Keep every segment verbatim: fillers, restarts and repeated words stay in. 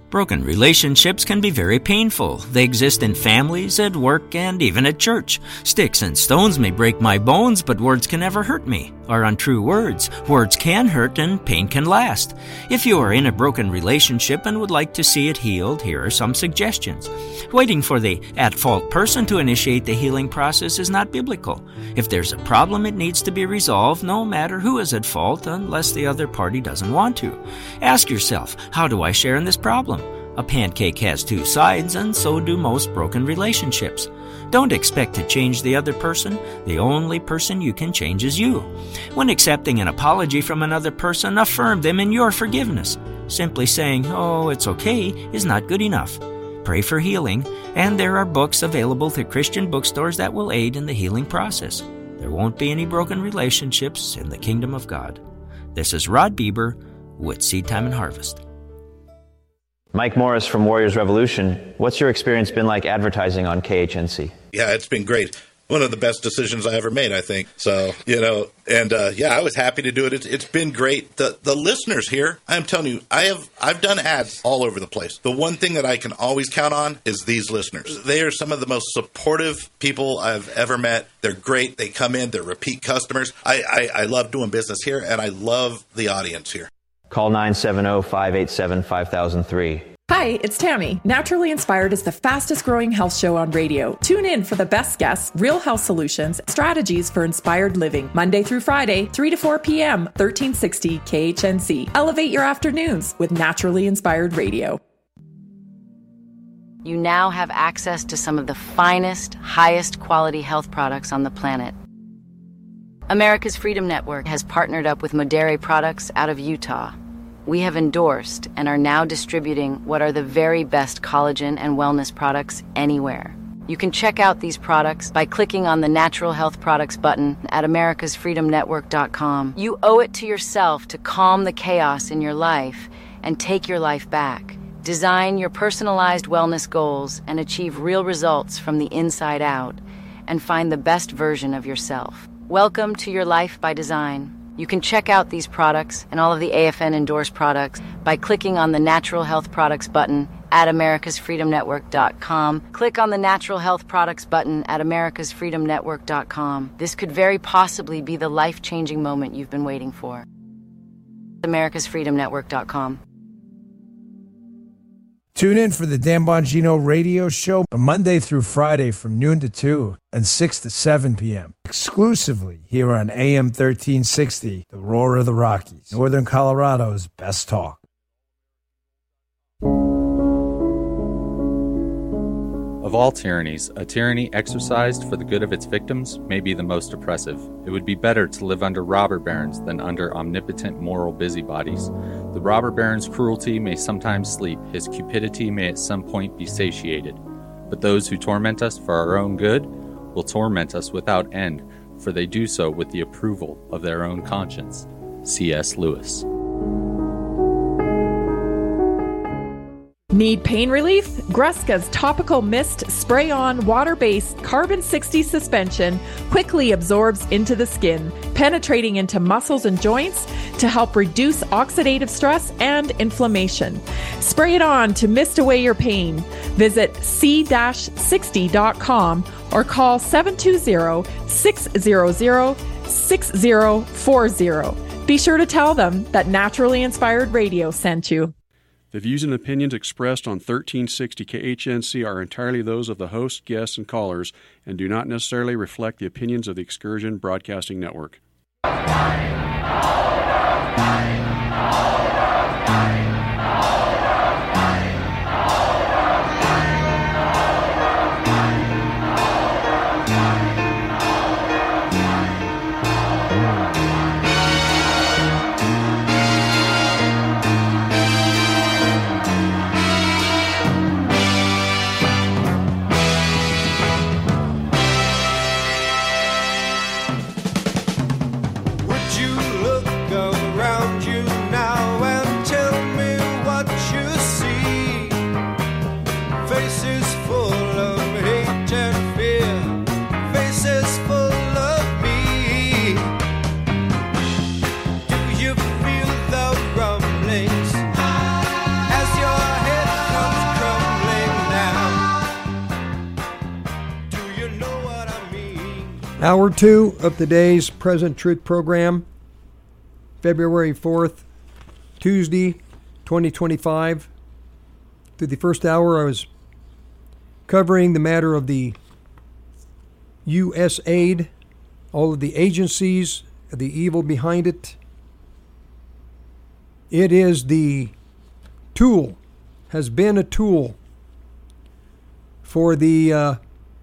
Broken relationships can be very painful. They exist in families, at work, and even at church. Sticks and stones may break my bones, but words can never hurt me. Are untrue words. Words can hurt and pain can last. If you are in a broken relationship and would like to see it healed, here are some suggestions. Waiting for the at-fault person to initiate the healing process is not biblical. If there's a problem, it needs to be resolved no matter who is at fault, unless the other party doesn't want to. Ask yourself, how do I share in this problem? A pancake has two sides, and so do most broken relationships. Don't expect to change the other person. The only person you can change is you. When accepting an apology from another person, affirm them in your forgiveness. Simply saying, "Oh, it's okay," is not good enough. Pray for healing, and there are books available through Christian bookstores that will aid in the healing process. There won't be any broken relationships in the kingdom of God. This is Rod Bieber with Seed Time and Harvest. Mike Morris from Warriors Revolution. What's your experience been like advertising on K H N C? Yeah, it's been great. One of the best decisions I ever made, I think. So, you know, and uh, yeah, I was happy to do it. It's, it's been great. The the listeners here, I'm telling you, I have I've done ads all over the place. The one thing that I can always count on is these listeners. They are some of the most supportive people I've ever met. They're great. They come in. They're repeat customers. I, I, I love doing business here, and I love the audience here. Call nine seven zero, five eight seven, five thousand three. Hi, it's Tammy. Naturally Inspired is the fastest growing health show on radio. Tune in for the best guests, real health solutions, strategies for inspired living. Monday through Friday, three to four p.m., thirteen sixty K H N C. Elevate your afternoons with Naturally Inspired Radio. You now have access to some of the finest, highest quality health products on the planet. America's Freedom Network has partnered up with Modere Products out of Utah. We have endorsed and are now distributing what are the very best collagen and wellness products anywhere. You can check out these products by clicking on the Natural Health Products button at americas freedom network dot com. You owe it to yourself to calm the chaos in your life and take your life back. Design your personalized wellness goals and achieve real results from the inside out, and find the best version of yourself. Welcome to your life by design. You can check out these products and all of the A F N endorsed products by clicking on the Natural Health Products button at americas freedom network dot com. Click on the Natural Health Products button at americas freedom network dot com. This could very possibly be the life-changing moment you've been waiting for. americas freedom network dot com. Tune in for the Dan Bongino radio show Monday through Friday from noon to two and six to seven p.m. exclusively here on A M thirteen sixty, the Roar of the Rockies, Northern Colorado's best talk. Of all tyrannies, a tyranny exercised for the good of its victims may be the most oppressive. It would be better to live under robber barons than under omnipotent moral busybodies. The robber baron's cruelty may sometimes sleep, his cupidity may at some point be satiated. But those who torment us for our own good will torment us without end, for they do so with the approval of their own conscience. C S Lewis. Need pain relief? Greska's Topical Mist Spray-On Water-Based Carbon sixty Suspension quickly absorbs into the skin, penetrating into muscles and joints to help reduce oxidative stress and inflammation. Spray it on to mist away your pain. Visit c sixty dot com or call seven two zero, six zero zero, six zero four zero. Be sure to tell them that Naturally Inspired Radio sent you. The views and opinions expressed on thirteen sixty K H N C are entirely those of the host, guests, and callers, and do not necessarily reflect the opinions of the Excursion Broadcasting Network. Would you look around you? Hour two of today's Present Truth program, February fourth, Tuesday, twenty twenty-five. Through the first hour, I was covering the matter of the U S aid, all of the agencies, the evil behind it. It is the tool, has been a tool for the uh,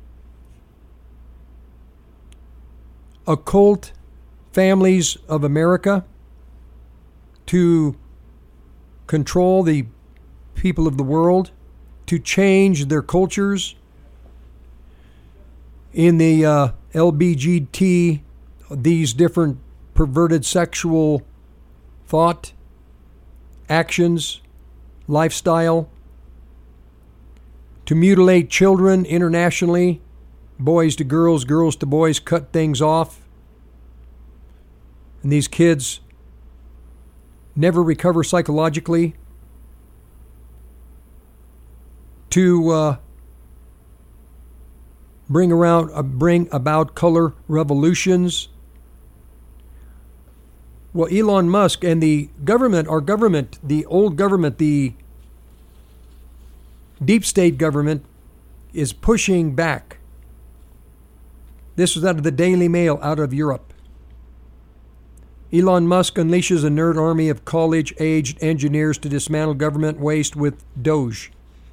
occult families of America to control the people of the world, to change their cultures. In the uh, L B G T, these different perverted sexual thought, actions, lifestyle, to mutilate children internationally, boys to girls, girls to boys, cut things off. And these kids never recover psychologically. To uh, bring around, uh, bring about color revolutions. Well, Elon Musk and the government, our government, the old government, the deep state government, is pushing back. This was out of the Daily Mail out of Europe. Elon Musk unleashes a nerd army of college-aged engineers to dismantle government waste with Doge.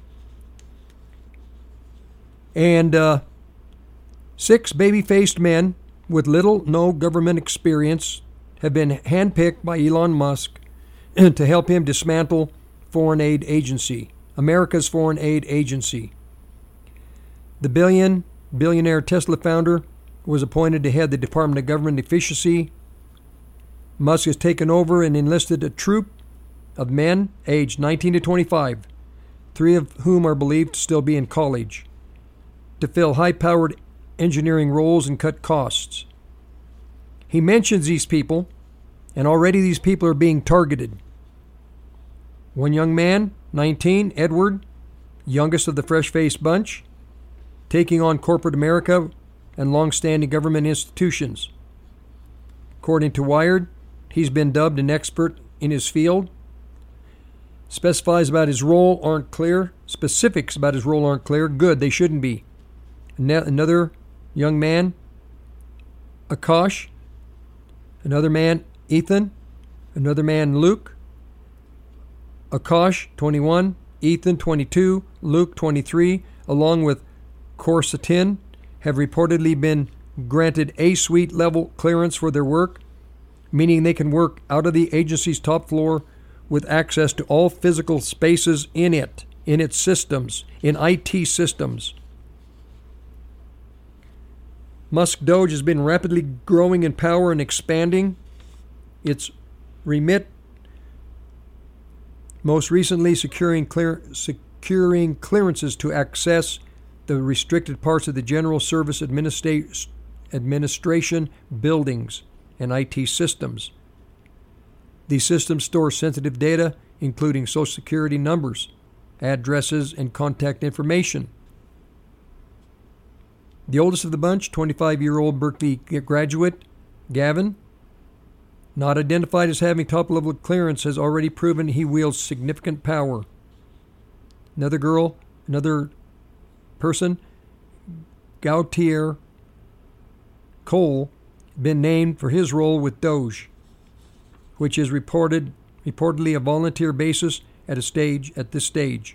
And uh, six baby-faced men with little, no government experience have been handpicked by Elon Musk to help him dismantle Foreign Aid Agency, America's Foreign Aid Agency. The billion, billionaire Tesla founder was appointed to head the Department of Government Efficiency. Musk has taken over and enlisted a troop of men aged nineteen to twenty-five, three of whom are believed to still be in college, to fill high-powered engineering roles and cut costs. He mentions these people, and already these people are being targeted. One young man, nineteen, Edward, youngest of the fresh-faced bunch, taking on corporate America and long-standing government institutions. According to Wired, he's been dubbed an expert in his field. Specifies about his role aren't clear. Specifics about his role aren't clear. Good, they shouldn't be. Another young man, Akash. Another man, Ethan. Another man, Luke. Akash, twenty-one. Ethan, twenty-two. Luke, twenty-three. Along with Corsatin, have reportedly been granted A-suite level clearance for their work, meaning they can work out of the agency's top floor with access to all physical spaces in it, in its systems, in I T systems. Musk Doge has been rapidly growing in power and expanding its remit, most recently securing, clear, securing clearances to access the restricted parts of the General Service Administra- Administration buildings and I T systems. These systems store sensitive data, including Social Security numbers, addresses, and contact information. The oldest of the bunch, twenty-five-year-old Berkeley graduate, Gavin, not identified as having top-level clearance, has already proven he wields significant power. Another girl, another person, Gautier Cole, been named for his role with Doge, which is reported reportedly a volunteer basis at a stage at this stage.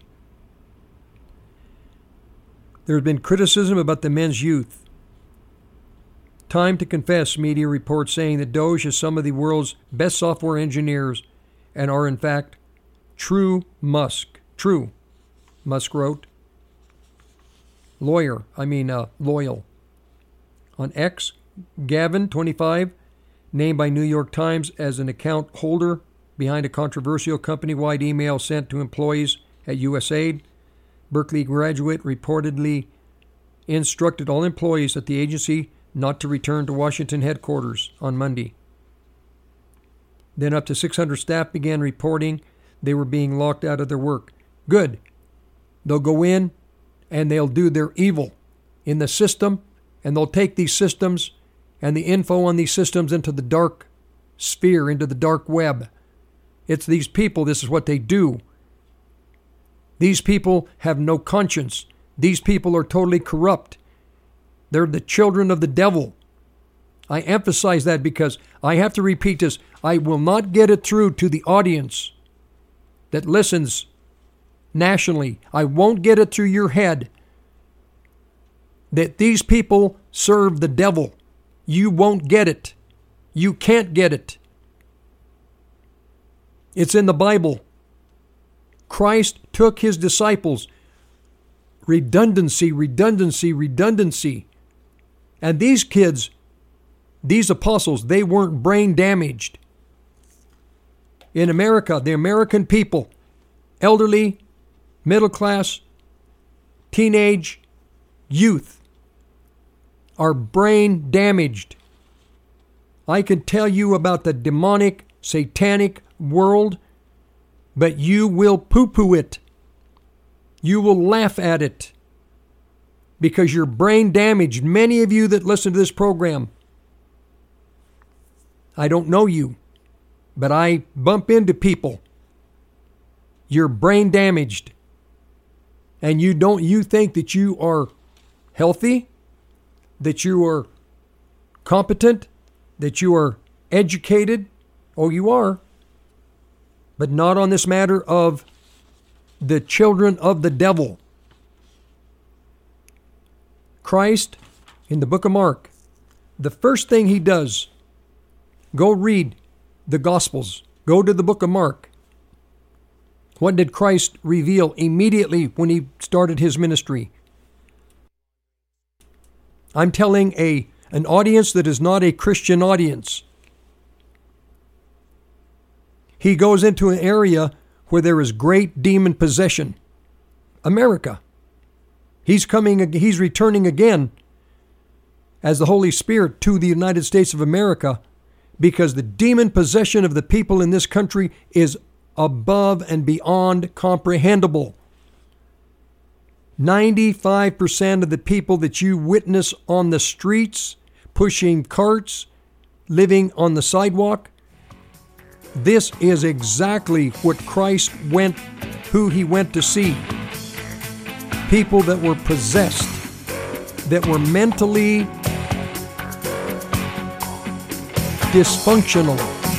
There has been criticism about the men's youth. Time to Confess media reports saying that Doge has some of the world's best software engineers and are in fact true Musk. True, Musk wrote. Lawyer, I mean uh, loyal. On X, Gavin, twenty-five, named by New York Times as an account holder behind a controversial company-wide email sent to employees at U S aid. Berkeley graduate reportedly instructed all employees at the agency not to return to Washington headquarters on Monday. Then up to six hundred staff began reporting they were being locked out of their work. Good. They'll go in and they'll do their evil in the system, and they'll take these systems and the info on these systems into the dark sphere, into the dark web. It's these people, this is what they do. These people have no conscience. These people are totally corrupt. They're the children of the devil. I emphasize that because I have to repeat this. I will not get it through to the audience that listens nationally. I won't get it through your head that these people serve the devil. You won't get it. You can't get it. It's in the Bible. Christ took his disciples. Redundancy, redundancy, redundancy. And these kids, these apostles, they weren't brain damaged. In America, the American people, elderly, middle class, teenage, youth, are brain damaged. I can tell you about the demonic, satanic world, but you will poo-poo it. You will laugh at it because you're brain damaged. Many of you that listen to this program, I don't know you, but I bump into people. You're brain damaged. And you don't you think that you are healthy, that you are competent, that you are educated. Oh, you are. But not on this matter of the children of the devil. Christ, in the book of Mark, the first thing he does, go read the Gospels. Go to the book of Mark. What did Christ reveal immediately when he started his ministry? I'm telling a an audience that is not a Christian audience. He goes into an area where there is great demon possession. America. He's coming, he's returning again as the Holy Spirit to the United States of America because the demon possession of the people in this country is above and beyond comprehensible. ninety-five percent of the people that you witness on the streets, pushing carts, living on the sidewalk, this is exactly what Christ went, who he went to see. People that were possessed, that were mentally dysfunctional.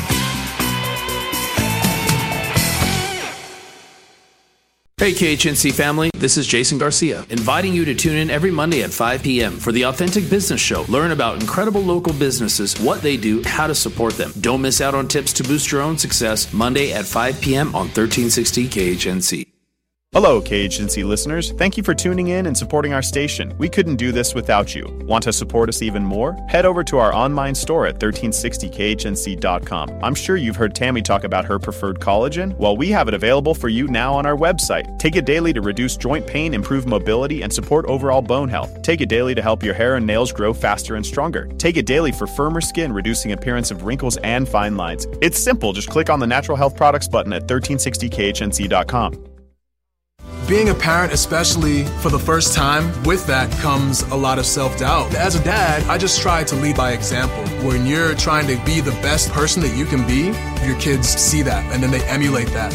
Hey K H N C family, this is Jason Garcia, inviting you to tune in every Monday at five p.m. for the Authentic Business Show. Learn about incredible local businesses, what they do, how to support them. Don't miss out on tips to boost your own success, Monday at five p.m. on thirteen sixty K H N C. Hello, K H N C listeners. Thank you for tuning in and supporting our station. We couldn't do this without you. Want to support us even more? Head over to our online store at thirteen sixty K H N C dot com. I'm sure you've heard Tammy talk about her preferred collagen. Well, we have it available for you now on our website. Take it daily to reduce joint pain, improve mobility, and support overall bone health. Take it daily to help your hair and nails grow faster and stronger. Take it daily for firmer skin, reducing appearance of wrinkles and fine lines. It's simple. Just click on the Natural Health Products button at thirteen sixty K H N C dot com. Being a parent, especially for the first time, with that comes a lot of self-doubt. As a dad, I just try to lead by example. When you're trying to be the best person that you can be, your kids see that and then they emulate that.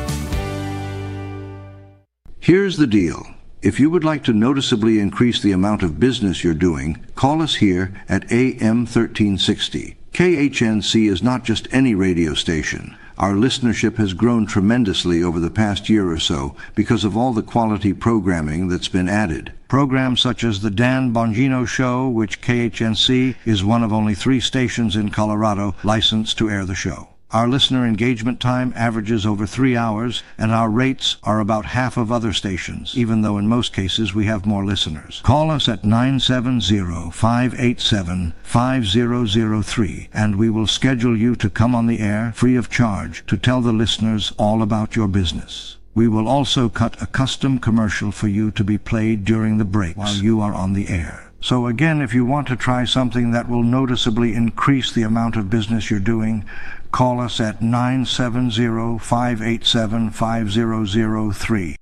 Here's the deal. If you would like to noticeably increase the amount of business you're doing, call us here at A M thirteen sixty. K H N C is not just any radio station. Our listenership has grown tremendously over the past year or so because of all the quality programming that's been added. Programs such as The Dan Bongino Show, which K H N C is one of only three stations in Colorado licensed to air the show. Our listener engagement time averages over three hours, and our rates are about half of other stations, even though in most cases we have more listeners. Call us at nine seven zero, five eight seven, five zero zero three, and we will schedule you to come on the air free of charge to tell the listeners all about your business. We will also cut a custom commercial for you to be played during the breaks while you are on the air. So again, if you want to try something that will noticeably increase the amount of business you're doing, call us at nine seven zero, five eight seven, five zero zero three.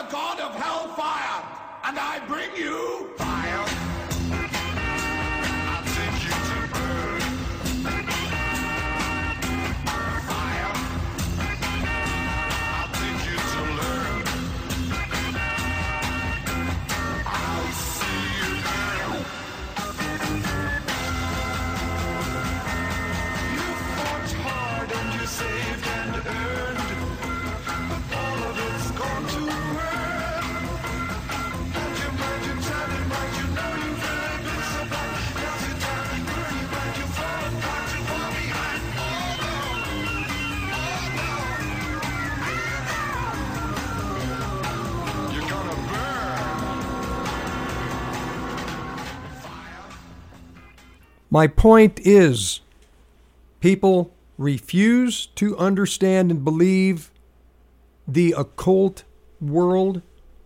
the god of hellfire, and I bring you fire. I'll take you to burn. Fire. I'll take you to learn. I'll see you burn. You fought hard and you saved and earned, but all of it's gone to earn. And you mind, you tell me, mind, you know you've really been so blind. Now's your time to burn you back, you fall apart, you fall behind. Oh no, oh no, you're gonna burn. My point is, people refuse to understand and believe the occult world.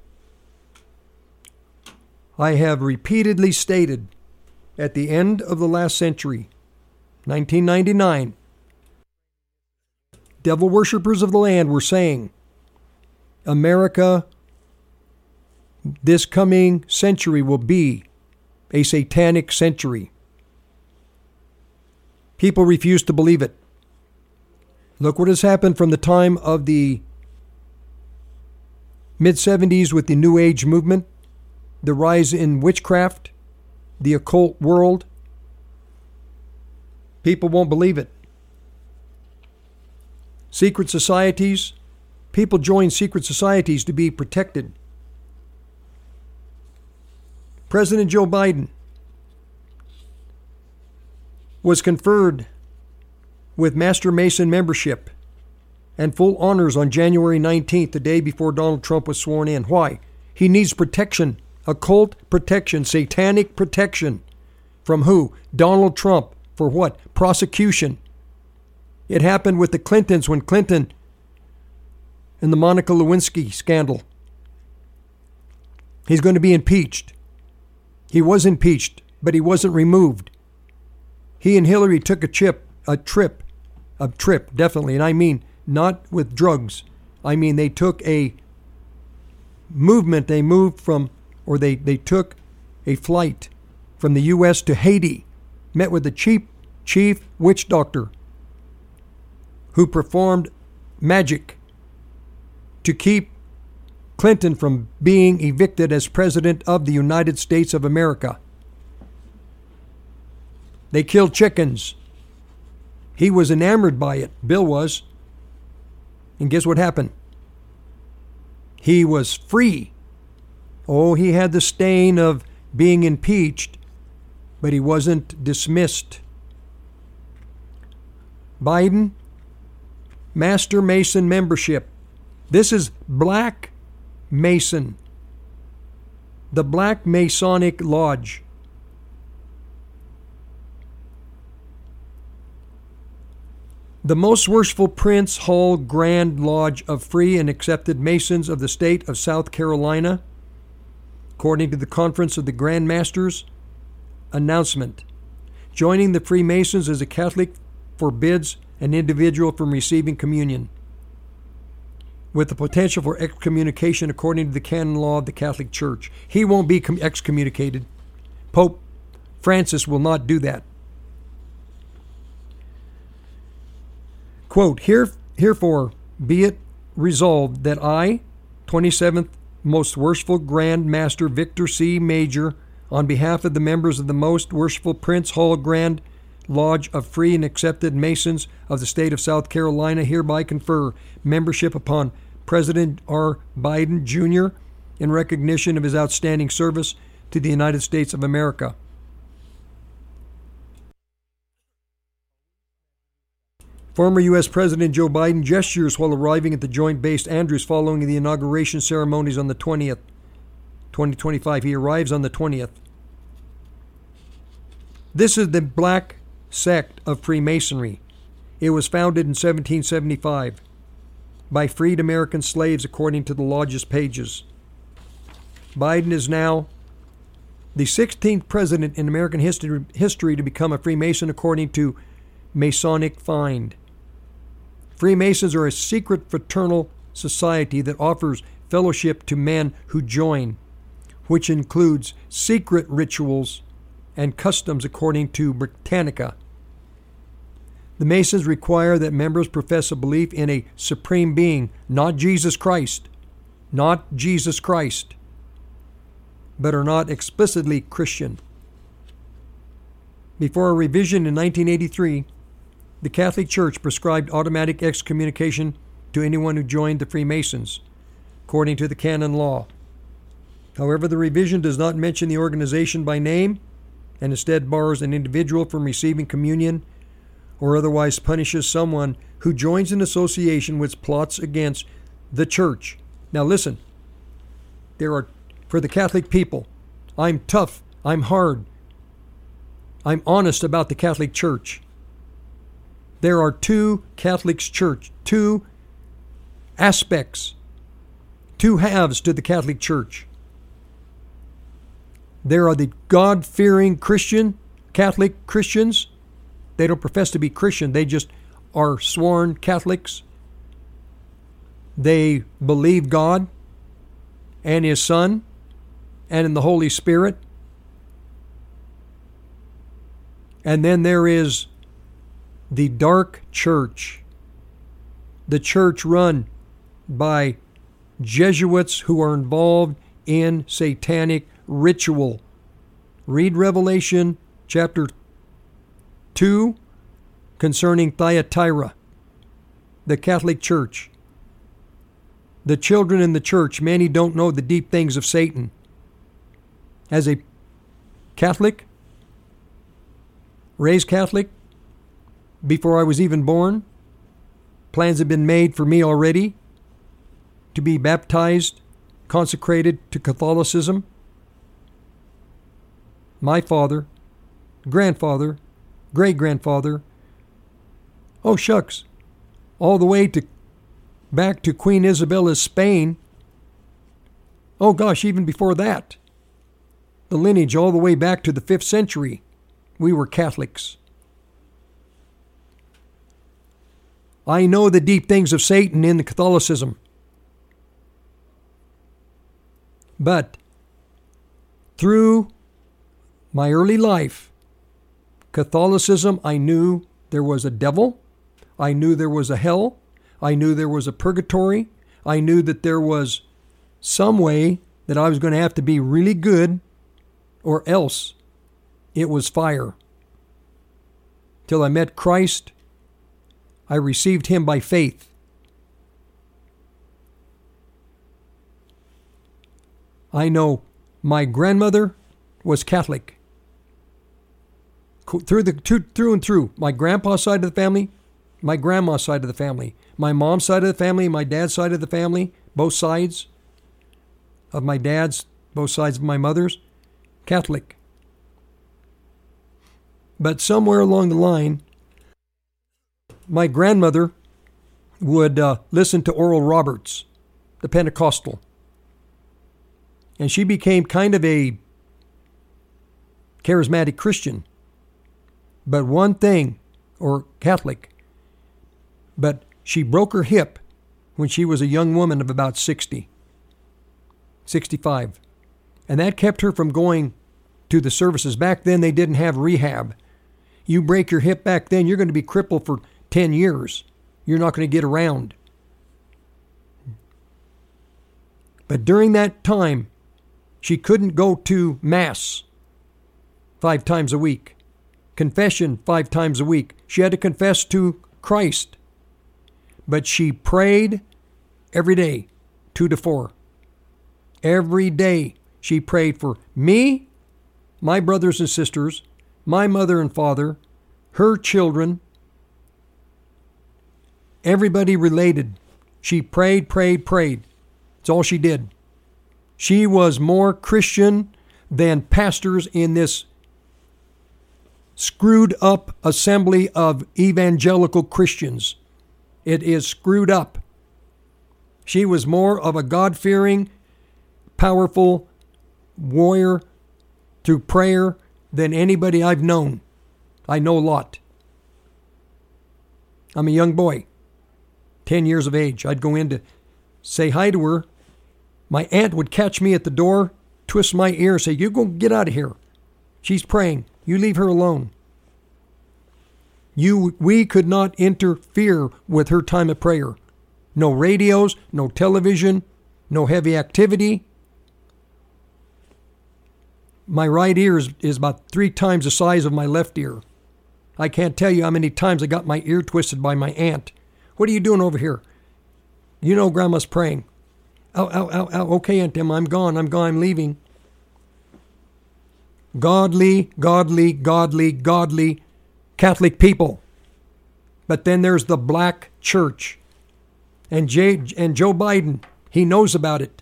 I have repeatedly stated at the end of the last century, nineteen ninety-nine, devil worshippers of the land were saying, America, this coming century will be a satanic century. People refuse to believe it. Look what has happened from the time of the mid-seventies with the New Age movement, the rise in witchcraft, the occult world. People won't believe it. Secret societies. People join secret societies to be protected. President Joe Biden was conferred with Master Mason membership and full honors on January nineteenth, the day before Donald Trump was sworn in. Why? He needs protection, occult protection, satanic protection. From who? Donald Trump. For what? Prosecution. It happened with the Clintons when Clinton and the Monica Lewinsky scandal. He's going to be impeached. He was impeached, but he wasn't removed. He and Hillary took a chip, a trip, a trip, definitely. And I mean, not with drugs. I mean, they took a movement. They moved from, or they, they took a flight from the U S to Haiti, met with the chief, chief witch doctor who performed magic to keep Clinton from being evicted as president of the United States of America. They killed chickens. He was enamored by it. Bill was. And guess what happened? He was free. Oh, he had the stain of being impeached, but he wasn't dismissed. Biden, Master Mason membership. This is Black Mason. The Black Masonic Lodge. The most worshipful Prince Hall Grand Lodge of free and accepted Masons of the state of South Carolina, according to the Conference of the Grand Masters announcement. Joining the Freemasons as a Catholic forbids an individual from receiving communion, with the potential for excommunication according to the canon law of the Catholic Church. He won't be excommunicated. Pope Francis will not do that. Quote, Here, Herefore be it resolved that I, twenty-seventh Most Worshipful Grand Master Victor C. Major, on behalf of the members of the Most Worshipful Prince Hall Grand Lodge of Free and Accepted Masons of the state of South Carolina, hereby confer membership upon President R. Biden, Junior in recognition of his outstanding service to the United States of America. Former U S President Joe Biden gestures while arriving at the Joint Base Andrews following the inauguration ceremonies on the twentieth, twenty twenty-five. He arrives on the twentieth. This is the black sect of Freemasonry. It was founded in seventeen seventy-five by freed American slaves, according to the lodge's pages. Biden is now the sixteenth president in American history, history to become a Freemason, according to Masonic Find. Freemasons are a secret fraternal society that offers fellowship to men who join, which includes secret rituals and customs according to Britannica. The Masons require that members profess a belief in a supreme being, not Jesus Christ, not Jesus Christ, but are not explicitly Christian. Before a revision in nineteen eighty-three, the Catholic Church prescribed automatic excommunication to anyone who joined the Freemasons, according to the canon law. However, the revision does not mention the organization by name and instead bars an individual from receiving communion or otherwise punishes someone who joins an association which plots against the church. Now listen, there are, for the Catholic people, I'm tough, I'm hard, I'm honest about the Catholic Church. There are two Catholic Church, two aspects, two halves to the Catholic Church. There are the God-fearing Christian, Catholic Christians. They don't profess to be Christian. They just are sworn Catholics. They believe God and His Son and in the Holy Spirit. And then there is the dark church, the church run by Jesuits who are involved in satanic ritual. Read Revelation chapter two concerning Thyatira, the Catholic Church. The children in the church, many don't know the deep things of Satan. As a Catholic, raised Catholic, before I was even born, plans had been made for me already to be baptized, consecrated to Catholicism. My father, grandfather, great-grandfather, oh shucks, all the way to back to Queen Isabella's Spain. Oh gosh, even before that, the lineage all the way back to the fifth century, we were Catholics. I know the deep things of Satan in the Catholicism. But through my early life, Catholicism, I knew there was a devil. I knew there was a hell. I knew there was a purgatory. I knew that there was some way that I was going to have to be really good or else it was fire. Till I met Christ, I received Him by faith. I know my grandmother was Catholic. Through the through and through. My grandpa's side of the family, my grandma's side of the family, my mom's side of the family, my dad's side of the family, both sides of my dad's, both sides of my mother's, Catholic. But somewhere along the line, my grandmother would uh, listen to Oral Roberts, the Pentecostal. And she became kind of a charismatic Christian. But one thing, or Catholic, but she broke her hip when she was a young woman of about sixty, sixty-five. And that kept her from going to the services. Back then, they didn't have rehab. You break your hip back then, you're going to be crippled for ten years. You're not going to get around. But during that time, she couldn't go to Mass five times a week, confession five times a week. She had to confess to Christ. But she prayed every day, two to four. Every day she prayed for me, my brothers and sisters, my mother and father, her children, everybody related. She prayed, prayed, prayed. That's all she did. She was more Christian than pastors in this screwed up assembly of evangelical Christians. It is screwed up. She was more of a God-fearing, powerful warrior through prayer than anybody I've known. I know a lot. I'm a young boy, ten years of age. I'd go in to say hi to her, My aunt would catch me at the door, twist my ear, and say, "You go get out of here. She's praying. You leave her alone." You, we could not interfere with her time of prayer. No radios, no television, no heavy activity. My right ear is, is about three times the size of my left ear. I can't tell you how many times I got my ear twisted by my aunt. "What are you doing over here?" "You know Grandma's praying." "Ow, ow, ow, ow. Okay, Aunt Emma, I'm gone. I'm gone. I'm leaving." Godly, godly, godly, godly Catholic people. But then there's the black church. And, Jay, and Joe Biden, he knows about it.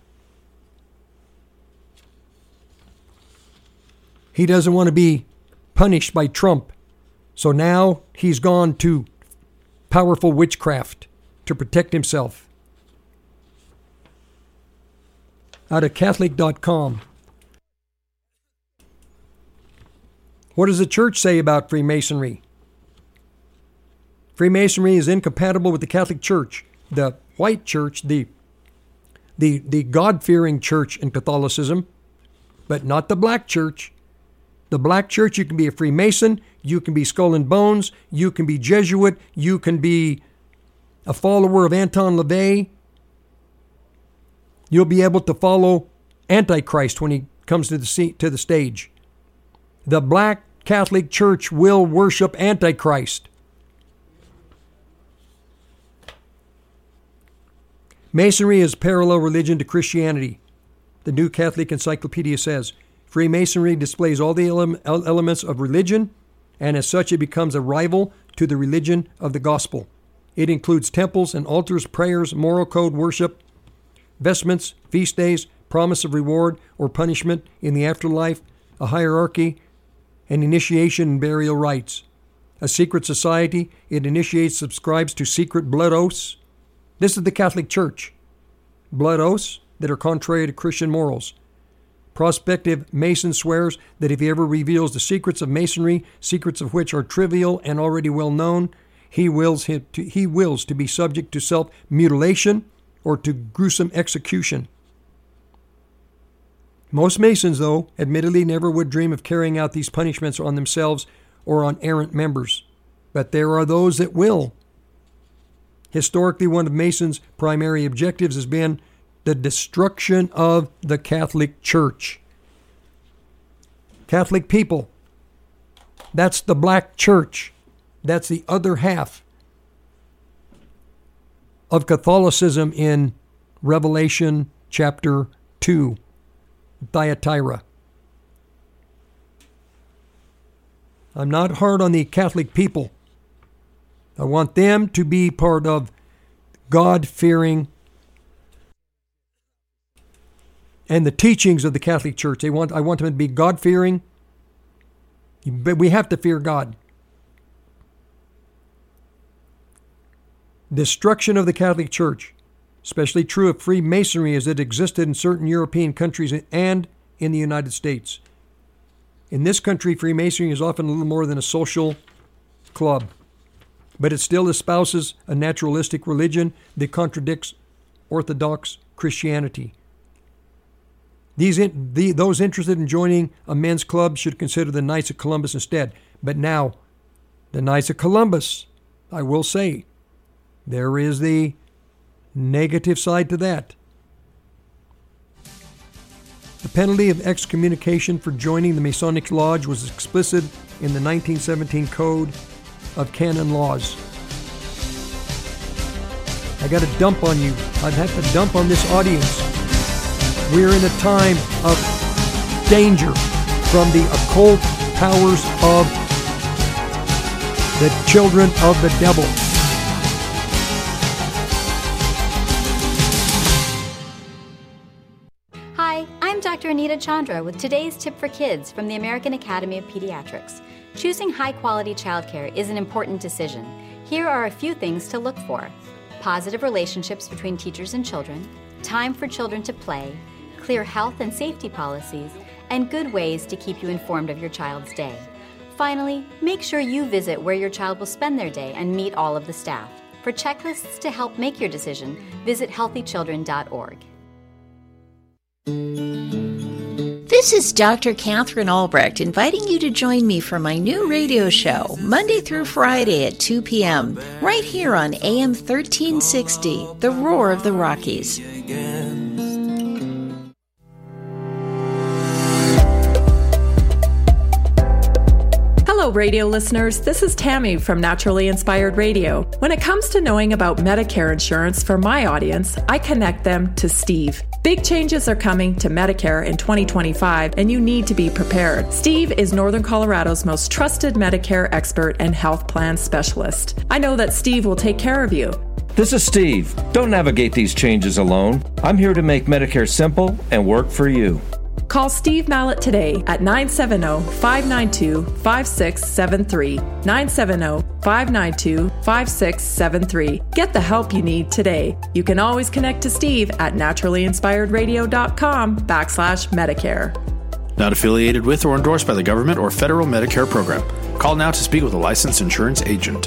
He doesn't want to be punished by Trump. So now he's gone to powerful witchcraft to protect himself. Out of Catholic dot com. What does the church say about Freemasonry? Freemasonry is incompatible with the Catholic Church, the white church, the, the, the God-fearing church in Catholicism, but not the black church. The black church, you can be a Freemason, you can be Skull and Bones, you can be Jesuit, you can be a follower of Anton LaVey. You'll be able to follow Antichrist when he comes to the seat, to the stage. The black Catholic Church will worship Antichrist. Masonry is parallel religion to Christianity. The New Catholic Encyclopedia says, Freemasonry displays all the ele- elements of religion, and as such it becomes a rival to the religion of the gospel. It includes temples and altars, prayers, moral code, worship, vestments, feast days, promise of reward or punishment in the afterlife, a hierarchy, and initiation and burial rites. A secret society, it initiates, subscribes to secret blood oaths. This is the Catholic Church. Blood oaths that are contrary to Christian morals. Prospective Mason swears that if he ever reveals the secrets of Masonry, secrets of which are trivial and already well known, he wills, him to, he wills to be subject to self-mutilation or to gruesome execution. Most Masons, though, admittedly never would dream of carrying out these punishments on themselves or on errant members. But there are those that will. Historically, one of Masons' primary objectives has been the destruction of the Catholic Church. Catholic people, that's the black church. That's the other half of Catholicism in Revelation chapter two, Thyatira. I'm not hard on the Catholic people. I want them to be part of God-fearing and the teachings of the Catholic Church. They want, I want them to be God-fearing, but we have to fear God. Destruction of the Catholic Church, especially true of Freemasonry as it existed in certain European countries and in the United States. In this country, Freemasonry is often a little more than a social club, but it still espouses a naturalistic religion that contradicts Orthodox Christianity. These in, the, those interested in joining a men's club should consider the Knights of Columbus instead. But now, the Knights of Columbus, I will say, there is the negative side to that. The penalty of excommunication for joining the Masonic Lodge was explicit in the nineteen seventeen Code of Canon Laws. I got to dump on you. I'd have to dump on this audience. We're in a time of danger from the occult powers of the children of the devil. Hi, I'm Doctor Anita Chandra with today's tip for kids from the American Academy of Pediatrics. Choosing high-quality childcare is an important decision. Here are a few things to look for. Positive relationships between teachers and children, time for children to play, clear health and safety policies, and good ways to keep you informed of your child's day. Finally, make sure you visit where your child will spend their day and meet all of the staff. For checklists to help make your decision, visit healthy children dot org. This is Doctor Catherine Albrecht inviting you to join me for my new radio show, Monday through Friday at two p.m., right here on A M thirteen sixty, The Roar of the Rockies. Hello, radio listeners. This is Tammy from Naturally Inspired Radio. When it comes to knowing about Medicare insurance for my audience, I connect them to Steve. Big changes are coming to Medicare in twenty twenty-five, and you need to be prepared. Steve is Northern Colorado's most trusted Medicare expert and health plan specialist. I know that Steve will take care of you. This is Steve. Don't navigate these changes alone. I'm here to make Medicare simple and work for you. Call Steve Mallett today at nine seven zero, five nine two, five six seven three, nine seven zero, five nine two, five six seven three. Get the help you need today. You can always connect to Steve at naturallyinspiredradio.com backslash Medicare. Not affiliated with or endorsed by the government or federal Medicare program. Call now to speak with a licensed insurance agent.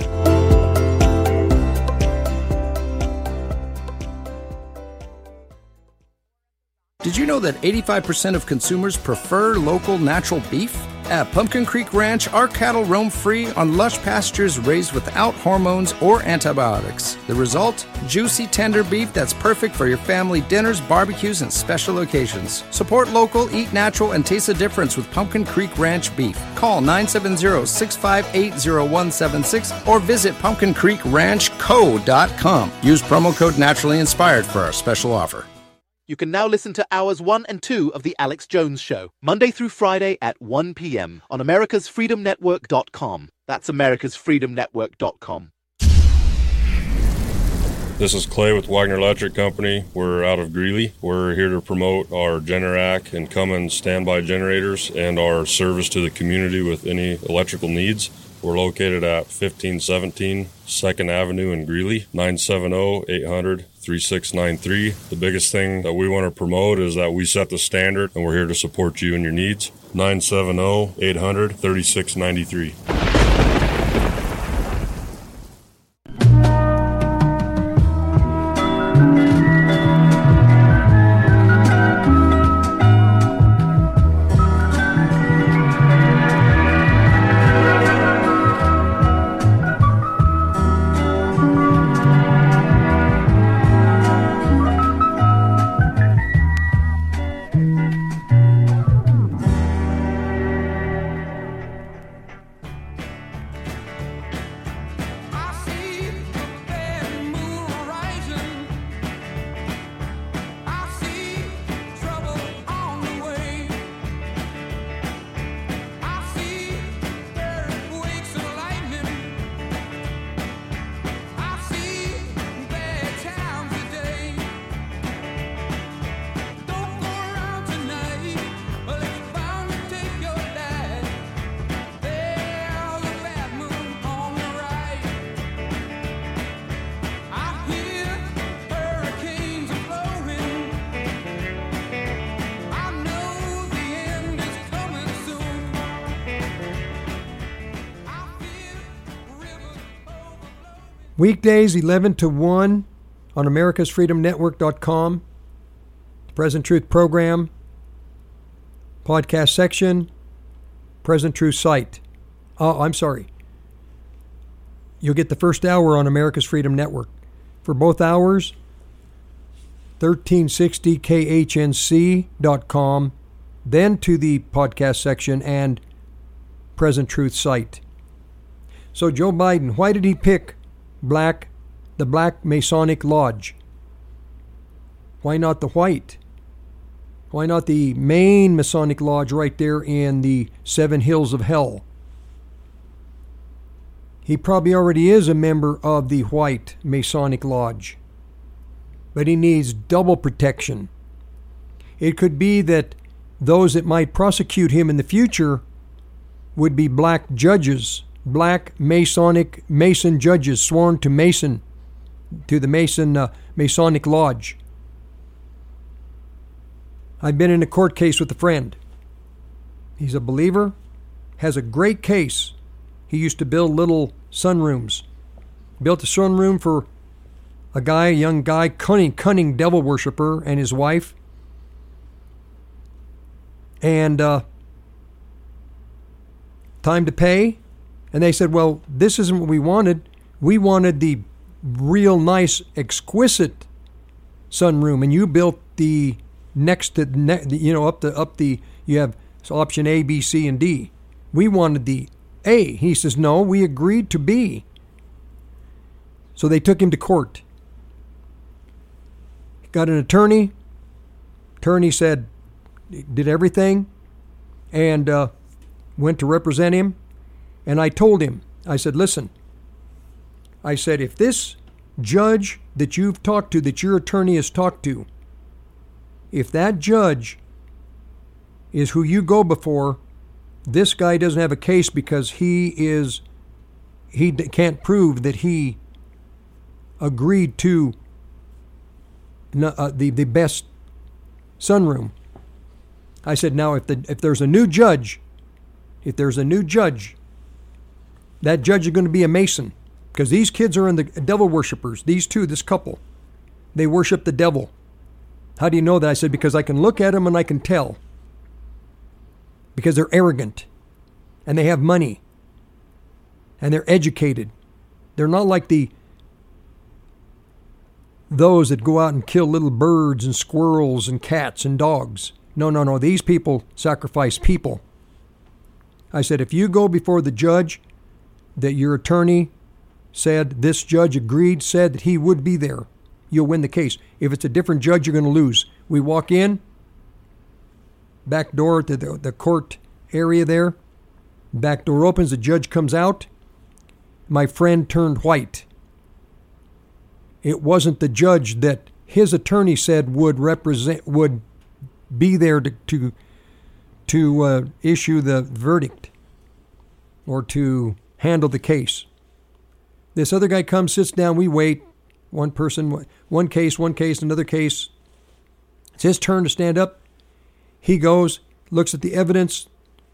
Did you know that eighty-five percent of consumers prefer local natural beef? At Pumpkin Creek Ranch, our cattle roam free on lush pastures raised without hormones or antibiotics. The result? Juicy, tender beef that's perfect for your family dinners, barbecues, and special occasions. Support local, eat natural, and taste the difference with Pumpkin Creek Ranch beef. Call nine seven zero, six five eight, zero one seven six or visit pumpkin creek ranch co dot com. Use promo code Naturally Inspired for our special offer. You can now listen to hours one and two of The Alex Jones Show, Monday through Friday at one p.m. on americas freedom network dot com. That's americas freedom network dot com. This is Clay with Wagner Electric Company. We're out of Greeley. We're here to promote our Generac and Cummins standby generators and our service to the community with any electrical needs. We're located at fifteen seventeen second Avenue in Greeley, nine seven zero, eight hundred, three six nine three. The biggest thing that we want to promote is that we set the standard, and we're here to support you and your needs. nine seven zero, eight hundred, three six nine three. Weekdays, eleven to one on americas freedom network dot com. The Present Truth program, podcast section, Present Truth site. Oh, I'm sorry. You'll get the first hour on America's Freedom Network. For both hours, thirteen sixty K H N C dot com, then to the podcast section and Present Truth site. So Joe Biden, why did he pick black, the Black Masonic Lodge? Why not the white? Why not the main Masonic Lodge right there in the Seven Hills of Hell? He probably already is a member of the white Masonic Lodge, but he needs double protection. It could be that those that might prosecute him in the future would be black judges, black Masonic Mason judges sworn to Mason, to the Mason uh, Masonic Lodge. I've been in a court case with a friend. He's a believer, has a great case. He used to build little sunrooms. Built a sunroom for a guy, a young guy, cunning, cunning devil worshiper, and his wife. And uh, time to pay. And they said, well, this isn't what we wanted. We wanted the real nice, exquisite sunroom, and you built the next to, ne- you know, up the, up the, you have option A, B, C, and D. We wanted the A. He says, no, we agreed to B. So they took him to court. Got an attorney. Attorney said, did everything, and uh, went to represent him. And I told him, I said, listen, I said, if this judge that you've talked to, that your attorney has talked to, if that judge is who you go before, this guy doesn't have a case because he is, he can't prove that he agreed to uh, the, the best sunroom. I said, now if the if there's a new judge, if there's a new judge, that judge is going to be a Mason, because these kids are in the devil worshipers. These two, this couple, they worship the devil. How do you know that? I said, because I can look at them and I can tell. Because they're arrogant, and they have money, and they're educated. They're not like the those that go out and kill little birds and squirrels and cats and dogs. No, no, no. These people sacrifice people. I said, if you go before the judge that your attorney said, this judge agreed, said that he would be there, you'll win the case. If it's a different judge, you're going to lose. We walk in, back door to the, the court area there. Back door opens, the judge comes out. My friend turned white. It wasn't the judge that his attorney said would represent, would be there to to, to uh, issue the verdict or to handle the case. This other guy comes, sits down, we wait. One person, one case, one case, another case. It's his turn to stand up. He goes, looks at the evidence,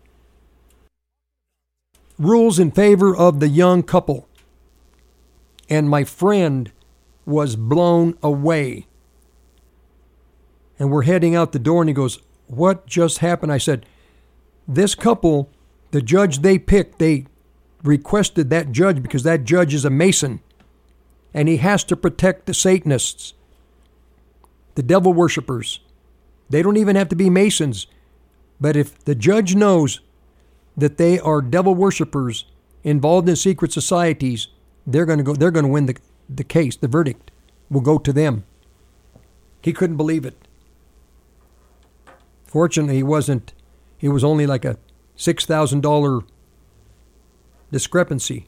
rules in favor of the young couple. And my friend was blown away. And we're heading out the door, and he goes, what just happened? I said, this couple, the judge they picked, they requested that judge because that judge is a Mason, and he has to protect the Satanists, the devil worshipers. They don't even have to be Masons, but if the judge knows that they are devil worshipers involved in secret societies, they're going to go. They're going to win the the case. The verdict will go to them. He couldn't believe it. Fortunately, he wasn't. It was only like a six thousand dollars discrepancy.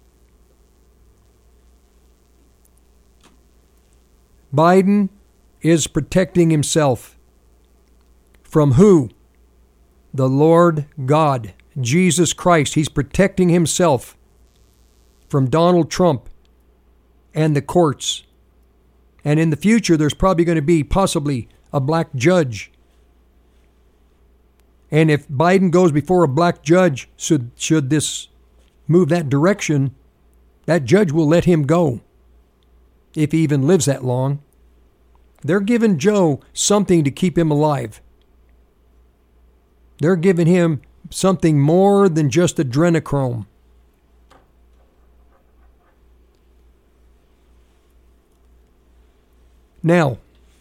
Biden is protecting himself from who? The Lord God, Jesus Christ. He's protecting himself from Donald Trump and the courts. And in the future, there's probably going to be possibly a black judge. And if Biden goes before a black judge, should, should this move that direction, that judge will let him go, if he even lives that long. They're giving Joe something to keep him alive. They're giving him something more than just adrenochrome. Now,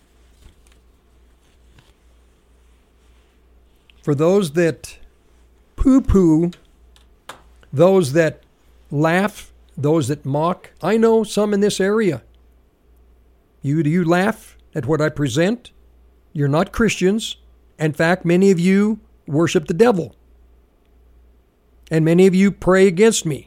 for those that poo-poo, those that laugh, those that mock, I know some in this area. You, do you laugh at what I present? You're not Christians. In fact, many of you worship the devil. And many of you pray against me.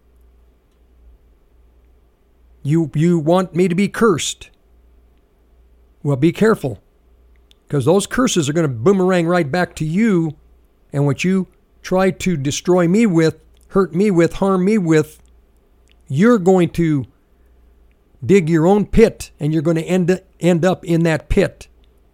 You, you want me to be cursed. Well, be careful, because those curses are going to boomerang right back to you, and what you try to destroy me with, hurt me with, harm me with, you're going to dig your own pit, and you're going to end, end up in that pit.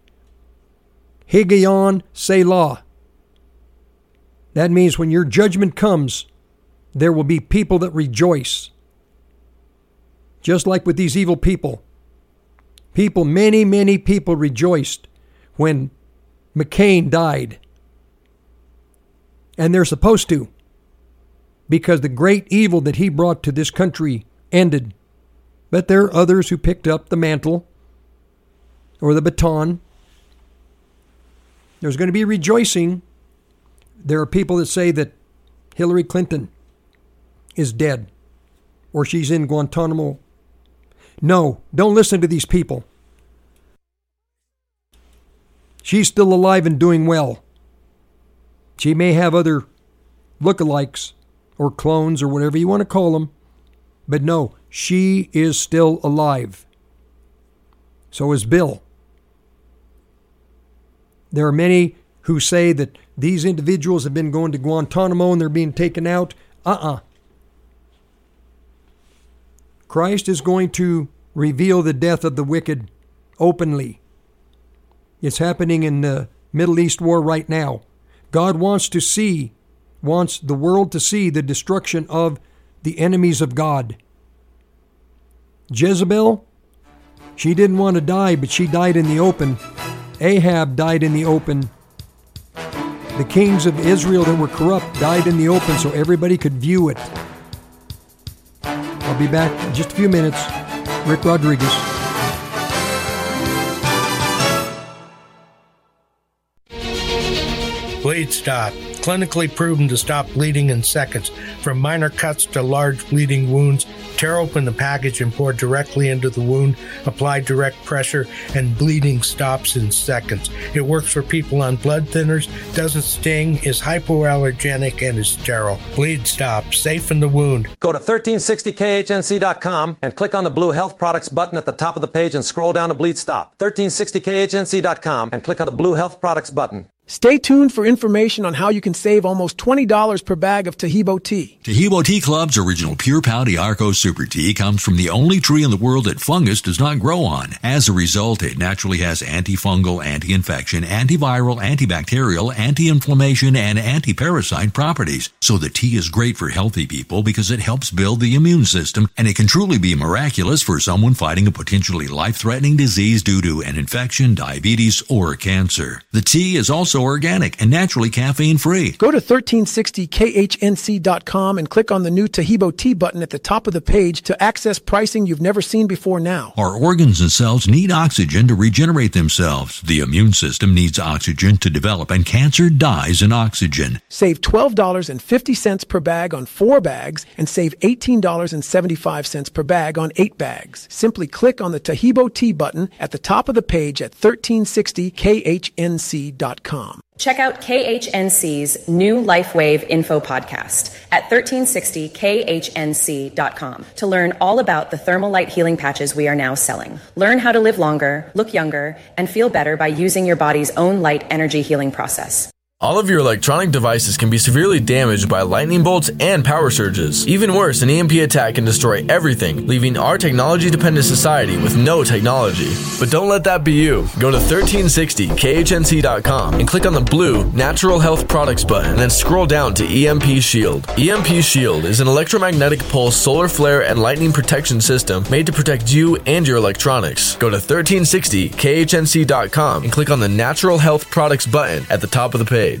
Higgaion Selah. That means when your judgment comes, there will be people that rejoice. Just like with these evil people. People, many, many people rejoiced when McCain died. And they're supposed to, because the great evil that he brought to this country ended. But there are others who picked up the mantle or the baton. There's going to be rejoicing. There are people that say that Hillary Clinton is dead or she's in Guantanamo. No, don't listen to these people. She's still alive and doing well. She may have other lookalikes or clones or whatever you want to call them, but no, she is still alive. So is Bill. There are many who say that these individuals have been going to Guantanamo and they're being taken out. Uh-uh. Christ is going to reveal the death of the wicked openly. It's happening in the Middle East war right now. God wants to see, wants the world to see the destruction of the enemies of God. Jezebel, she didn't want to die, but she died in the open. Ahab died in the open. The kings of Israel that were corrupt died in the open so everybody could view it. I'll be back in just a few minutes. Rick Rodriguez. Bleed Stop. Clinically proven to stop bleeding in seconds. From minor cuts to large bleeding wounds, tear open the package and pour directly into the wound. Apply direct pressure and bleeding stops in seconds. It works for people on blood thinners, doesn't sting, is hypoallergenic, and is sterile. Bleed Stop. Safe in the wound. Go to thirteen sixty K H N C dot com and click on the blue Health Products button at the top of the page and scroll down to Bleed Stop. thirteen sixty K H N C dot com and click on the blue Health Products button. Stay tuned for information on how you can save almost twenty dollars per bag of Tahibo tea. Tahibo Tea Club's original Pure Pau D'Arco Super Tea comes from the only tree in the world that fungus does not grow on. As a result, it naturally has antifungal, anti-infection, antiviral, antibacterial, anti-inflammation, and anti-parasite properties. So the tea is great for healthy people because it helps build the immune system, and it can truly be miraculous for someone fighting a potentially life-threatening disease due to an infection, diabetes, or cancer. The tea is also organic and naturally caffeine-free. Go to thirteen sixty K H N C dot com and click on the new Tahibo tea button at the top of the page to access pricing you've never seen before now. Our organs and cells need oxygen to regenerate themselves. The immune system needs oxygen to develop, and cancer dies in oxygen. Save twelve dollars and fifty cents per bag on four bags and save eighteen dollars and seventy-five cents per bag on eight bags. Simply click on the Tahibo tea button at the top of the page at thirteen sixty K H N C dot com. Check out K H N C's new LifeWave info podcast at thirteen sixty K H N C dot com to learn all about the thermal light healing patches we are now selling. Learn how to live longer, look younger, and feel better by using your body's own light energy healing process. All of your electronic devices can be severely damaged by lightning bolts and power surges. Even worse, an E M P attack can destroy everything, leaving our technology-dependent society with no technology. But don't let that be you. Go to thirteen sixty K H N C dot com and click on the blue Natural Health Products button, and then scroll down to E M P Shield. E M P Shield is an electromagnetic pulse solar flare and lightning protection system made to protect you and your electronics. Go to thirteen sixty K H N C dot com and click on the Natural Health Products button at the top of the page.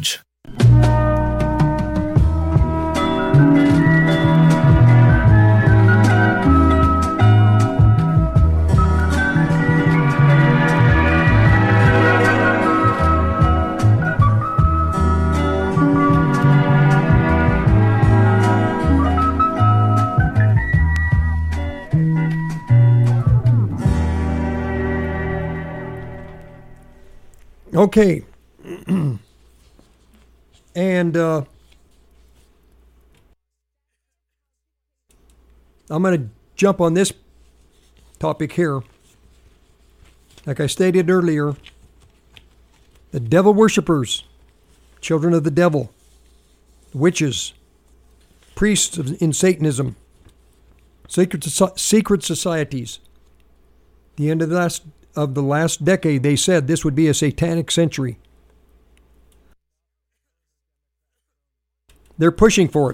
Okay. And uh, I'm going to jump on this topic here. Like I stated earlier, the devil worshippers, children of the devil, witches, priests in Satanism, secret, secret societies. The end of the last of the last decade, they said this would be a satanic century. They're pushing for it.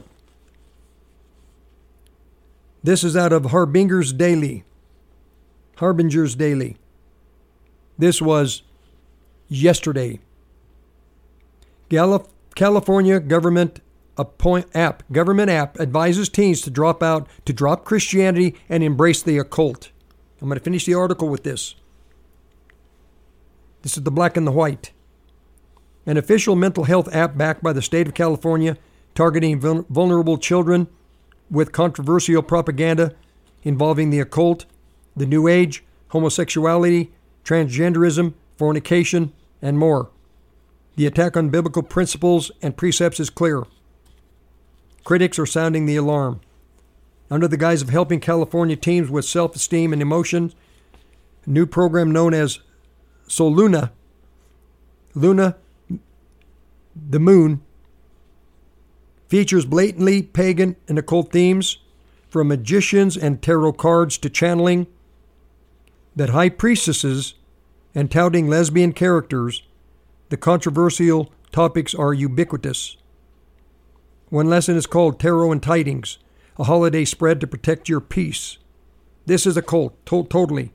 This is out of Harbinger's Daily. Harbinger's Daily. This was yesterday. Gallup, California government appoint app, government app advises teens to drop out, to drop Christianity and embrace the occult. I'm going to finish the article with this. This is the black and the white. An official mental health app backed by the state of California targeting vul- vulnerable children with controversial propaganda involving the occult, the New Age, homosexuality, transgenderism, fornication, and more. The attack on biblical principles and precepts is clear. Critics are sounding the alarm. Under the guise of helping California teens with self-esteem and emotions, a new program known as Soluna, Luna, the Moon, features blatantly pagan and occult themes, from magicians and tarot cards to channeling, that high priestesses and touting lesbian characters. The controversial topics are ubiquitous. One lesson is called Tarot and Tidings, a holiday spread to protect your peace. This is a cult, to- totally.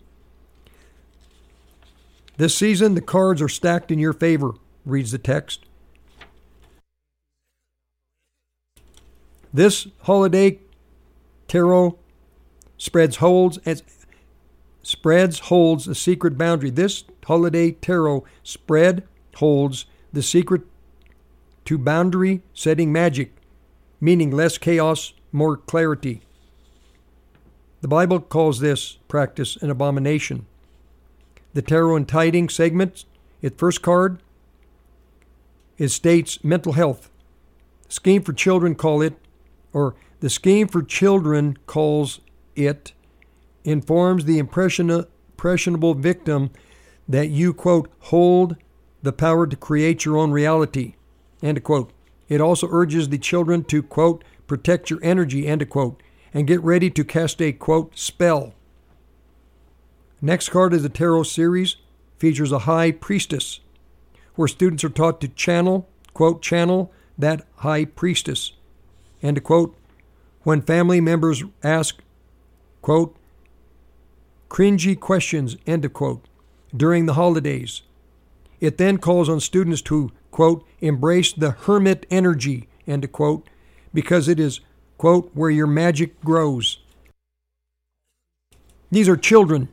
This season, the cards are stacked in your favor, reads the text. This holiday tarot spreads holds as spreads holds a secret boundary. This holiday tarot spread holds the secret to boundary setting magic, meaning less chaos, more clarity. The Bible calls this practice an abomination. The Tarot and Tidings segment, its first card, it states mental health. Scheme for Children call it, or the Scheme for Children calls it, informs the impression, impressionable victim that you, quote, hold the power to create your own reality, end quote. It also urges the children to, quote, protect your energy, end quote, and get ready to cast a, quote, spell. Next card is the Tarot series, features a high priestess, where students are taught to channel, quote, channel that high priestess, end quote, when family members ask, quote, cringy questions, end quote, during the holidays. It then calls on students to, quote, embrace the hermit energy, end quote, because it is, quote, where your magic grows. These are children.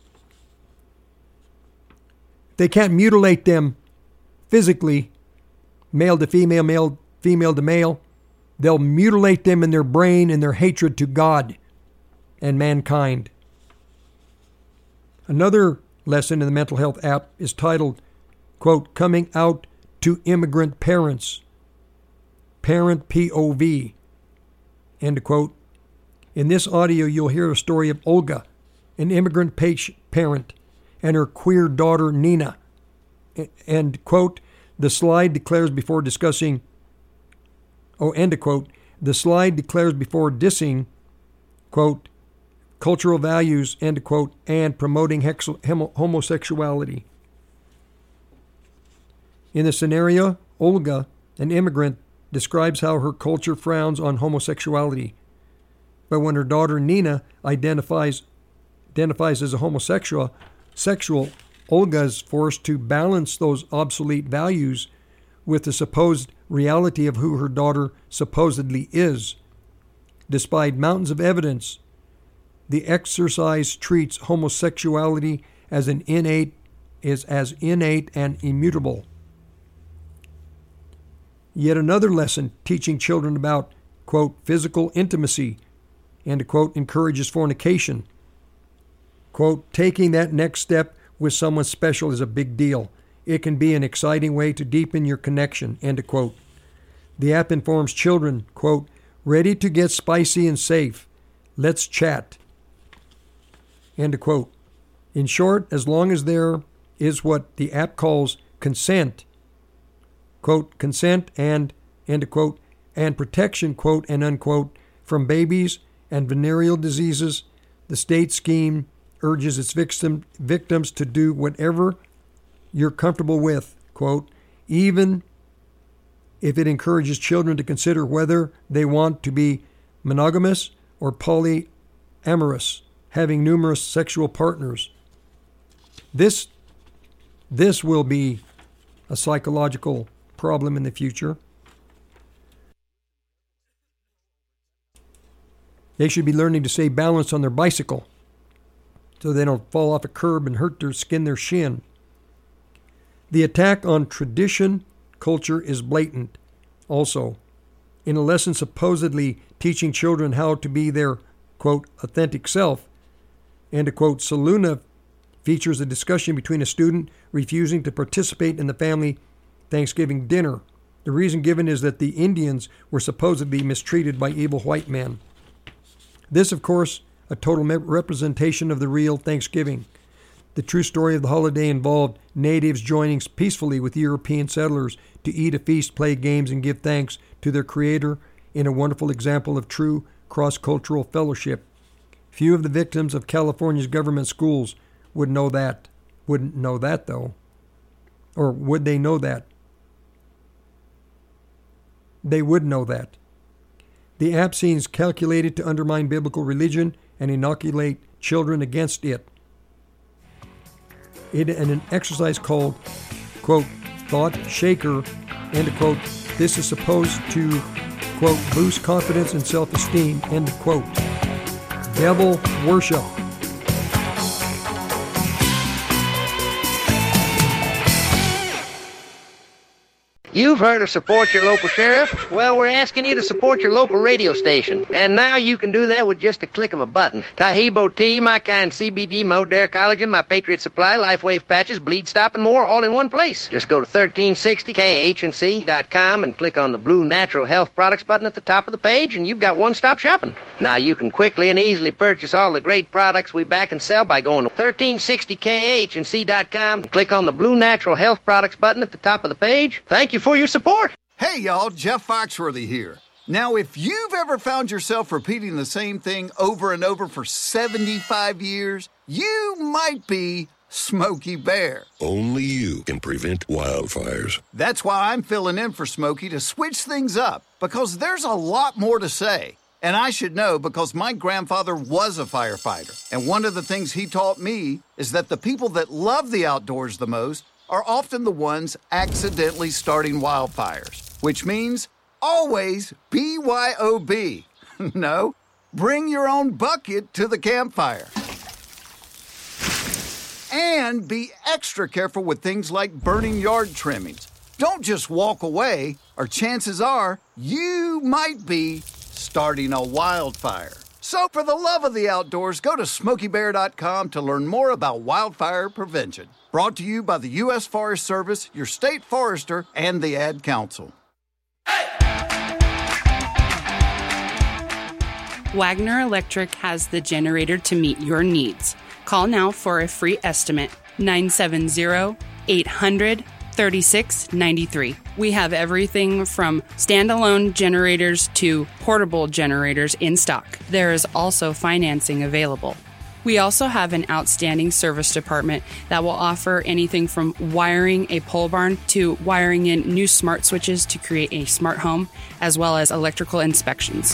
They can't mutilate them physically, male to female, male, female to male. They'll mutilate them in their brain and their hatred to God and mankind. Another lesson in the mental health app is titled, quote, Coming Out to Immigrant Parents, Parent P O V, end quote. In this audio, you'll hear a story of Olga, an immigrant parent, and her queer daughter, Nina. And, quote, the slide declares before discussing, oh, end quote, the slide declares before dissing, quote, cultural values, end quote, and promoting hex- homosexuality. In the scenario, Olga, an immigrant, describes how her culture frowns on homosexuality. But when her daughter Nina identifies identifies as a homosexual, sexual, Olga is forced to balance those obsolete values with the supposed reality of who her daughter supposedly is. Despite mountains of evidence, the exercise treats homosexuality as an innate is as innate and immutable. Yet another lesson teaching children about, quote, physical intimacy, and, quote, encourages fornication. Quote, taking that next step with someone special is a big deal. It can be an exciting way to deepen your connection, end quote. The app informs children, quote, ready to get spicy and safe. Let's chat, end quote. In short, as long as there is what the app calls consent, quote, consent and, end quote, and protection, quote, and unquote, from babies and venereal diseases, the state scheme urges its victim, victims to do whatever you're comfortable with, quote, even if it encourages children to consider whether they want to be monogamous or polyamorous, having numerous sexual partners. This, this will be a psychological problem in the future. They should be learning to stay balanced on their bicycle so they don't fall off a curb and hurt their skin, their shin. The attack on tradition culture is blatant. Also, in a lesson supposedly teaching children how to be their, quote, authentic self, and a, quote, Saluna features a discussion between a student refusing to participate in the family Thanksgiving dinner. The reason given is that the Indians were supposedly mistreated by evil white men. This, of course, a total representation of the real Thanksgiving. The true story of the holiday involved natives joining peacefully with European settlers to eat a feast, play games, and give thanks to their Creator in a wonderful example of true cross-cultural fellowship. Few of the victims of California's government schools would know that. Wouldn't know that, though. Or would they know that? They would know that. The app seems calculated to undermine biblical religion and inoculate children against it. In an exercise called, quote, Thought Shaker, end quote, this is supposed to, quote, boost confidence and self-esteem, end quote. Devil worship. You've heard of support your local sheriff? Well, we're asking you to support your local radio station. And now you can do that with just a click of a button. Tahibo tea, my kind C B D, Modere Collagen, my Patriot Supply, LifeWave patches, Bleed Stop, and more, all in one place. Just go to thirteen sixty K H N C dot com and click on the blue Natural Health Products button at the top of the page, and you've got one-stop shopping. Now you can quickly and easily purchase all the great products we back and sell by going to thirteen sixty K H N C dot com and click on the blue Natural Health Products button at the top of the page. Thank you for your support. Hey, y'all, Jeff Foxworthy here. Now, if you've ever found yourself repeating the same thing over and over for seventy-five years, you might be Smokey Bear. Only you can prevent wildfires. That's why I'm filling in for Smokey to switch things up, because there's a lot more to say. And I should know because my grandfather was a firefighter. And one of the things he taught me is that the people that love the outdoors the most are often the ones accidentally starting wildfires, which means always B Y O B. No, bring your own bucket to the campfire. And be extra careful with things like burning yard trimmings. Don't just walk away, or chances are you might be starting a wildfire. So for the love of the outdoors, go to smokey bear dot com to learn more about wildfire prevention. Brought to you by the U S Forest Service, your state forester, and the Ad Council. Wagner Electric has the generator to meet your needs. Call now for a free estimate, nine seven zero, eight hundred, thirty-six ninety-three. We have everything from standalone generators to portable generators in stock. There is also financing available. We also have an outstanding service department that will offer anything from wiring a pole barn to wiring in new smart switches to create a smart home, as well as electrical inspections.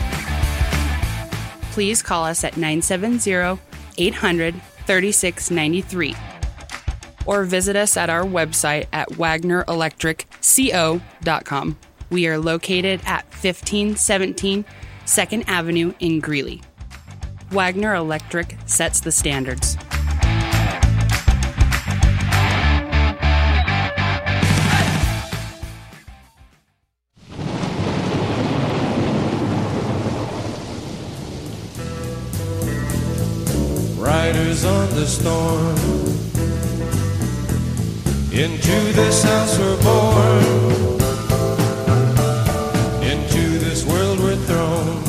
Please call us at nine seven zero, eight hundred, thirty-six ninety-three or visit us at our website at wagner electric co dot com. We are located at fifteen seventeen second Avenue in Greeley. Wagner Electric sets the standards. Riders on the storm, into this house we're born, into this world we're thrown,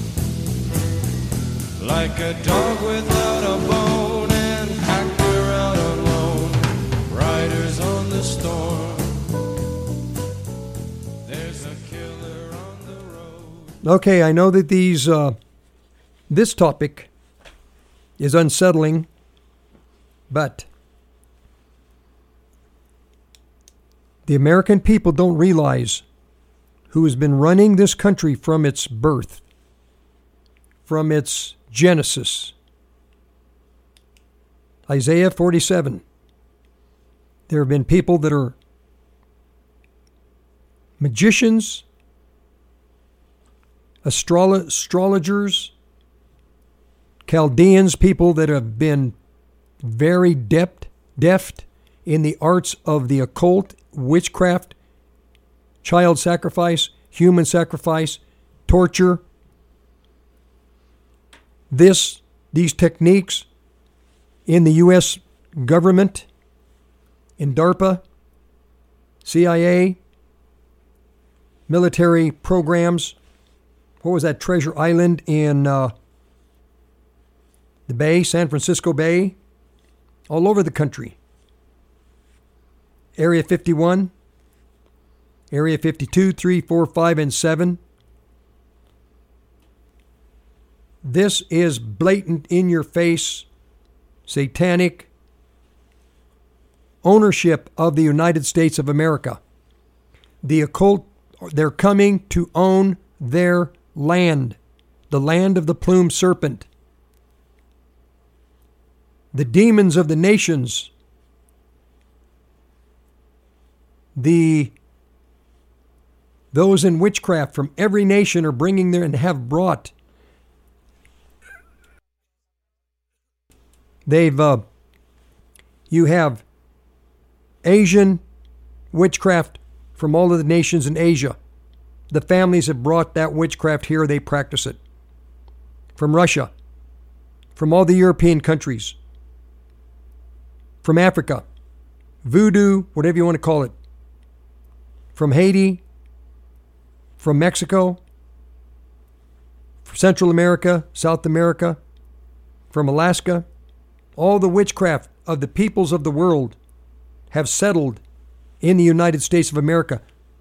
like a dog without a bone and packed around alone. Riders on the storm, there's a killer on the road. Okay, I know that these uh, this topic is unsettling, but the American people don't realize who has been running this country from its birth, from its Genesis. Isaiah forty-seven. There have been people that are magicians, astrolo- astrologers, Chaldeans, people that have been very deft, deft in the arts of the occult, witchcraft, child sacrifice, human sacrifice, torture. This, these techniques in the U S government, in DARPA, C I A, military programs. What was that, Treasure Island in uh, the Bay, San Francisco Bay? All over the country. Area fifty-one, Area fifty-two, three, four, five, and seven. This is blatant, in your face, satanic ownership of the United States of America. The occult, they're coming to own their land, the land of the plumed serpent. The demons of the nations, the those in witchcraft from every nation are bringing there and have brought. They've, uh, you have Asian witchcraft from all of the nations in Asia. The families have brought that witchcraft here. They practice it. From Russia, from all the European countries, from Africa, voodoo, whatever you want to call it, from Haiti, from Mexico, from Central America, South America, from Alaska. All the witchcraft of the peoples of the world have settled in the United States of America.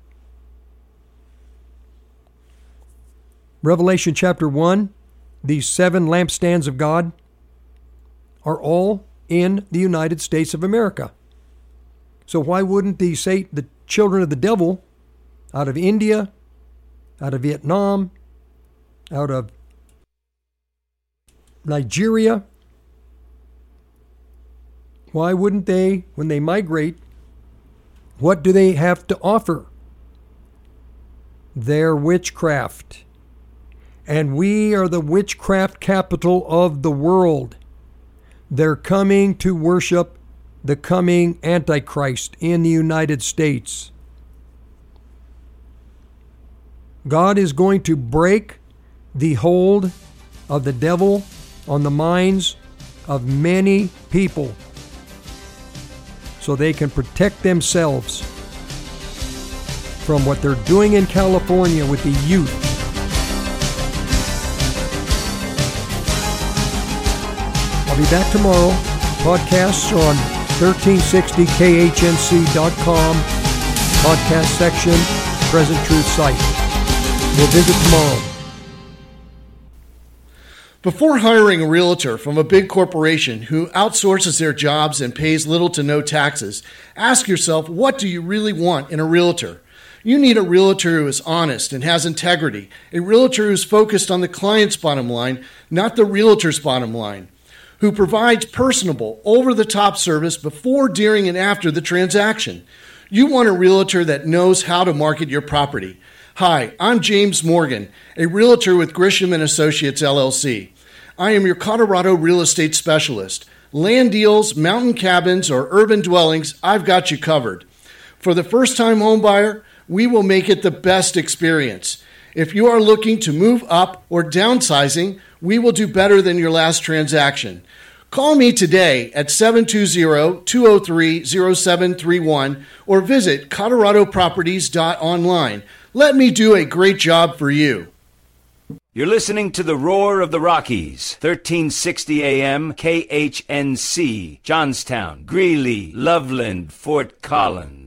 Revelation chapter one, these seven lampstands of God are all in the United States of America. So why wouldn't the, say, the children of the devil out of India, out of Vietnam, out of Nigeria, why wouldn't they, when they migrate, what do they have to offer? Their witchcraft. And we are the witchcraft capital of the world. They're coming to worship the coming Antichrist in the United States. God is going to break the hold of the devil on the minds of many people so they can protect themselves from what they're doing in California with the youth. I'll be back tomorrow. Podcasts on thirteen sixty K H N C dot com, podcast section, Present Truth site. We'll visit tomorrow. Before hiring a realtor from a big corporation who outsources their jobs and pays little to no taxes, ask yourself, what do you really want in a realtor? You need a realtor who is honest and has integrity, a realtor who's focused on the client's bottom line, not the realtor's bottom line, who provides personable, over-the-top service before, during, and after the transaction. You want a realtor that knows how to market your property. Hi, I'm James Morgan, a realtor with Grisham and Associates, L L C. I am your Colorado real estate specialist. Land deals, mountain cabins, or urban dwellings, I've got you covered. For the first-time homebuyer, we will make it the best experience. If you are looking to move up or downsizing, we will do better than your last transaction. Call me today at seven two zero, two zero three, zero seven three one or visit colorado properties dot online. Let me do a great job for you. You're listening to the Roar of the Rockies, thirteen sixty A M K H N C, Johnstown, Greeley, Loveland, Fort Collins.